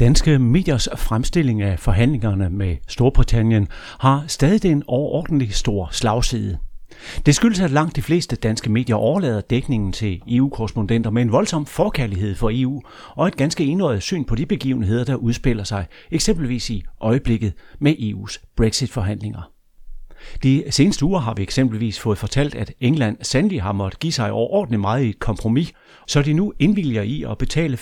Danske mediers fremstilling af forhandlingerne med Storbritannien har stadig en overordentlig stor slagside. Det skyldes, at langt de fleste danske medier overlader dækningen til EU-korrespondenter med en voldsom forkærlighed for EU og et ganske enøjet syn på de begivenheder, der udspiller sig, eksempelvis i øjeblikket med EU's Brexit-forhandlinger. De seneste uger har vi eksempelvis fået fortalt, at England sandelig har måttet give sig overordentligt meget i et kompromis, så de nu indvilliger i at betale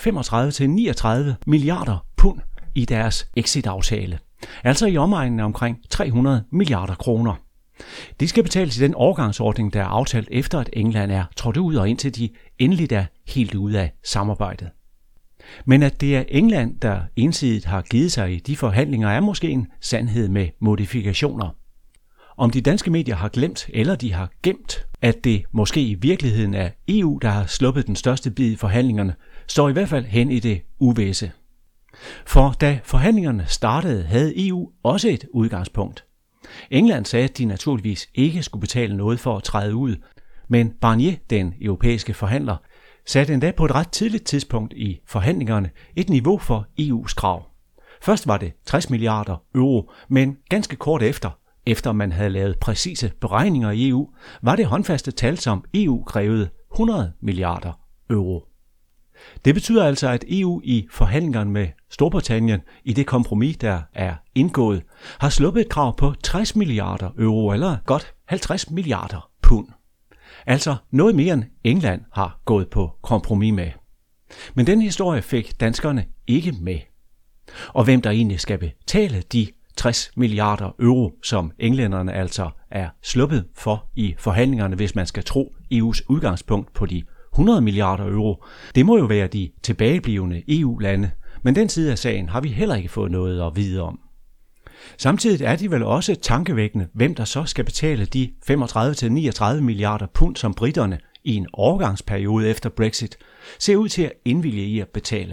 35-39 milliarder pund i deres exit-aftale. Altså i omegnen af omkring 300 milliarder kroner. De skal betales i den overgangsordning, der er aftalt efter, at England er trådt ud og indtil de endeligt er helt ude af samarbejdet. Men at det er England, der ensidigt har givet sig i de forhandlinger, er måske en sandhed med modifikationer. Om de danske medier har glemt eller de har gemt, at det måske i virkeligheden er EU, der har sluppet den største bid i forhandlingerne, står i hvert fald hen i det uvisse. For da forhandlingerne startede, havde EU også et udgangspunkt. England sagde, at de naturligvis ikke skulle betale noget for at træde ud, men Barnier, den europæiske forhandler, satte endda på et ret tidligt tidspunkt i forhandlingerne et niveau for EU's krav. Først var det 60 milliarder euro, men ganske kort efter man havde lavet præcise beregninger i EU, var det håndfaste tal, som EU krævede 100 milliarder euro. Det betyder altså, at EU i forhandlingerne med Storbritannien i det kompromis, der er indgået, har sluppet et krav på 60 milliarder euro eller godt 50 milliarder pund. Altså noget mere end England har gået på kompromis med. Men den historie fik danskerne ikke med. Og hvem der egentlig skal betale de 60 milliarder euro, som englænderne altså er sluppet for i forhandlingerne, hvis man skal tro EU's udgangspunkt på de 100 milliarder euro, det må jo være de tilbageblivende EU-lande, men den side af sagen har vi heller ikke fået noget at vide om. Samtidig er det vel også tankevækkende, hvem der så skal betale de 35-39 milliarder pund, som briterne i en overgangsperiode efter Brexit ser ud til at indvillige i at betale.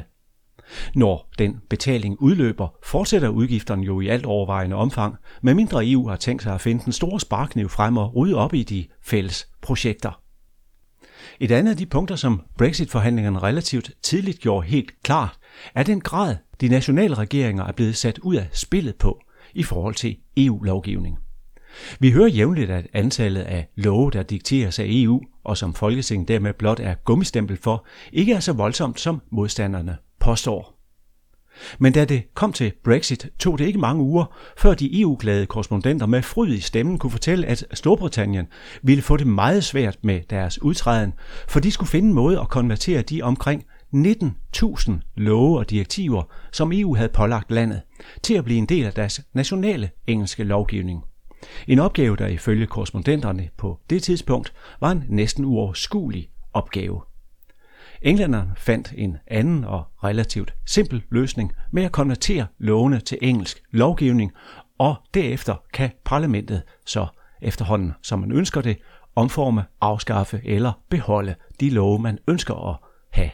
Når den betaling udløber, fortsætter udgifterne jo i alt overvejende omfang, medmindre EU har tænkt sig at finde den store sparkniv frem og rydde op i de fælles projekter. Et andet af de punkter, som Brexit-forhandlingerne relativt tidligt gjorde helt klart, er den grad, de nationale regeringer er blevet sat ud af spillet på i forhold til EU-lovgivning. Vi hører jævnligt, at antallet af love, der dikteres af EU, og som Folketinget dermed blot er gummistempel for, ikke er så voldsomt, som modstanderne påstår. Men da det kom til Brexit, tog det ikke mange uger, før de EU-glade korrespondenter med fryd i stemmen kunne fortælle, at Storbritannien ville få det meget svært med deres udtræden, for de skulle finde en måde at konvertere de omkring 19.000 love og direktiver, som EU havde pålagt landet, til at blive en del af deres nationale engelske lovgivning. En opgave, der ifølge korrespondenterne på det tidspunkt var en næsten uoverskuelig opgave. Englænderne fandt en anden og relativt simpel løsning med at konvertere lovene til engelsk lovgivning, og derefter kan parlamentet så efterhånden, som man ønsker det, omforme, afskaffe eller beholde de love, man ønsker at have.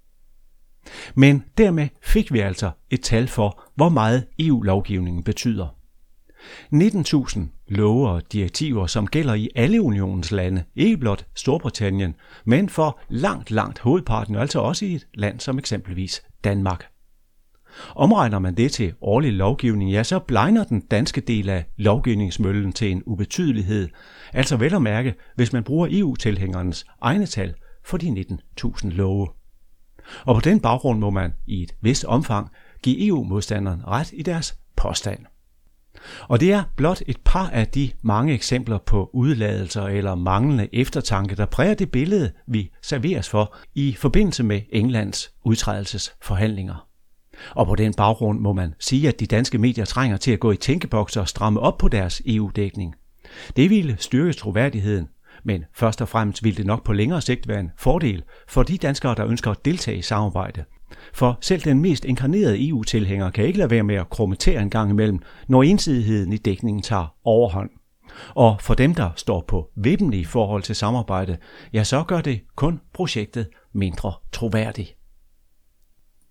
Men dermed fik vi altså et tal for, hvor meget EU-lovgivningen betyder. 19.000 love og direktiver, som gælder i alle unionens lande, ikke blot Storbritannien, men for langt hovedparten, altså også i et land som eksempelvis Danmark. Omregner man det til årlig lovgivning, ja, så blegner den danske del af lovgivningsmøllen til en ubetydelighed, altså vel at mærke, hvis man bruger EU-tilhængernes egne tal for de 19.000 love. Og på den baggrund må man i et vist omfang give EU-modstanderne ret i deres påstand. Og det er blot et par af de mange eksempler på udladelser eller manglende eftertanke, der præger det billede, vi serveres for i forbindelse med Englands udtrædelsesforhandlinger. Og på den baggrund må man sige, at de danske medier trænger til at gå i tænkebokser og stramme op på deres EU-dækning. Det ville styrke troværdigheden, men først og fremmest ville det nok på længere sigt være en fordel for de danskere, der ønsker at deltage i samarbejde. For selv den mest inkarnerede EU-tilhænger kan ikke lade være med at krummetere en gang imellem, når ensidigheden i dækningen tager overhånd. Og for dem, der står på vippen i forhold til samarbejde, ja, så gør det kun projektet mindre troværdigt.